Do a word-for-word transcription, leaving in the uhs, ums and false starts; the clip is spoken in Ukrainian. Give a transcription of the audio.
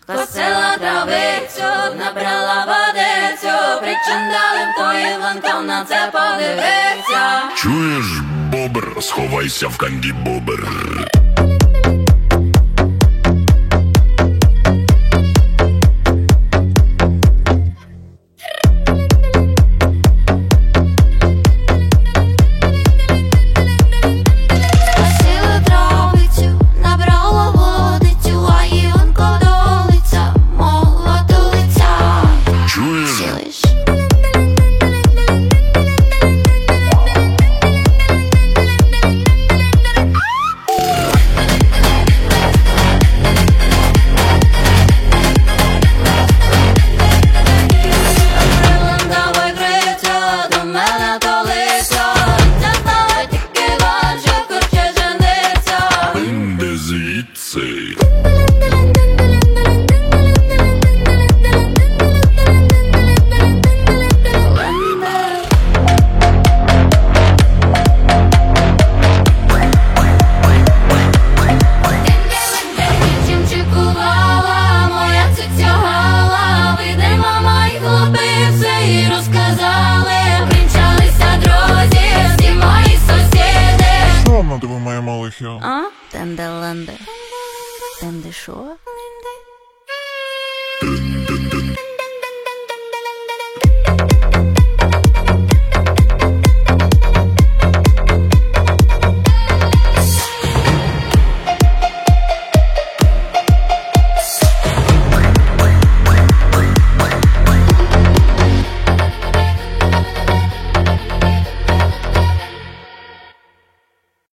Косила травицю, набрала водицю, причиндалим тої ланком на це подивиться. Чуєш, бобр, сховайся в канді бобр. Звідси. Ти ви моя малихя. А? Тенде-ленде. Тенде що?